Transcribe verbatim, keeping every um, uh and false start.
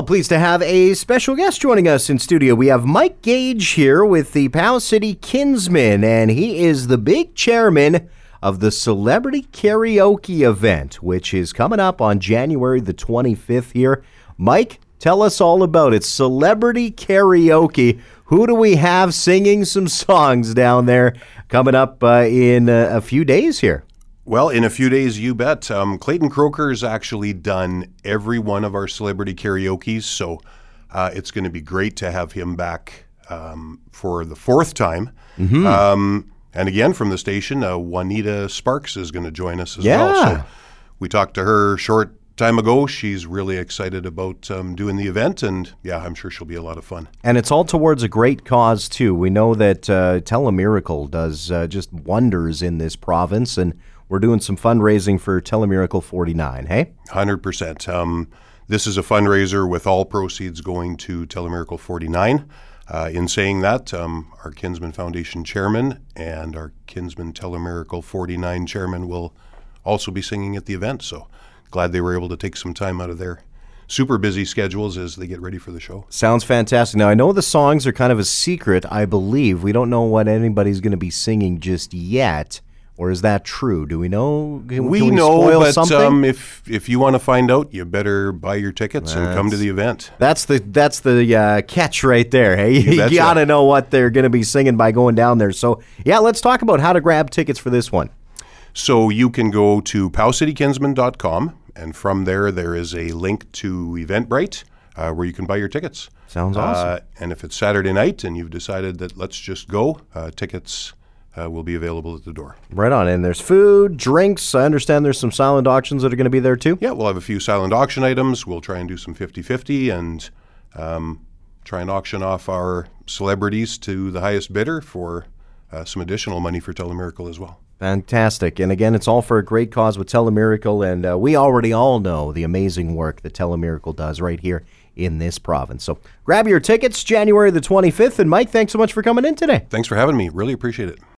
Well, pleased to have a special guest joining us in studio. We have Mike Gage here with the Powell City Kinsmen, and he is the big chairman of the Celebrity Karaoke event, which is coming up on January the twenty-fifth here. Mike, tell us all about it. Celebrity Karaoke. Who do we have singing some songs down there coming up uh, in uh, a few days here? Well, in a few days, you bet. Um, Clayton Croker's actually done every one of our celebrity karaoke's, so uh, it's going to be great to have him back um, for the fourth time. Mm-hmm. Um, and again, from the station, uh, Juanita Sparks is going to join us as yeah. well. So we talked to her a short time ago. She's really excited about um, doing the event, and yeah, I'm sure she'll be a lot of fun. And it's all towards a great cause, too. We know that uh, Telemiracle does uh, just wonders in this province, and we're doing some fundraising for Telemiracle forty-nine, hey? one hundred percent. Um, this is a fundraiser with all proceeds going to Telemiracle forty-nine. Uh, in saying that, um, our Kinsmen Foundation chairman and our Kinsmen Telemiracle forty-nine chairman will also be singing at the event, so glad they were able to take some time out of their super busy schedules as they get ready for the show. Sounds fantastic. Now, I know the songs are kind of a secret, I believe. We don't know what anybody's going to be singing just yet. Or is that true? Do we know? Can, we, can we know, spoil but something? Um, if if you want to find out, you better buy your tickets that's, and come to the event. That's the that's the uh, catch right there. Hey, you, you got to know what they're going to be singing by going down there. So, yeah, let's talk about how to grab tickets for this one. So you can go to pow city kinsmen dot com, and from there, there is a link to Eventbrite uh, where you can buy your tickets. Sounds awesome. Uh, and if it's Saturday night and you've decided that let's just go, uh, tickets Uh, will be available at the door. Right on. And there's food, drinks. I understand there's some silent auctions that are going to be there too? Yeah, we'll have a few silent auction items. We'll try and do some fifty-fifty and um, try and auction off our celebrities to the highest bidder for uh, some additional money for Telemiracle as well. Fantastic. And again, it's all for a great cause with Telemiracle, and uh, we already all know the amazing work that Telemiracle does right here in this province. So grab your tickets January the twenty-fifth. And Mike, thanks so much for coming in today. Thanks for having me. Really appreciate it.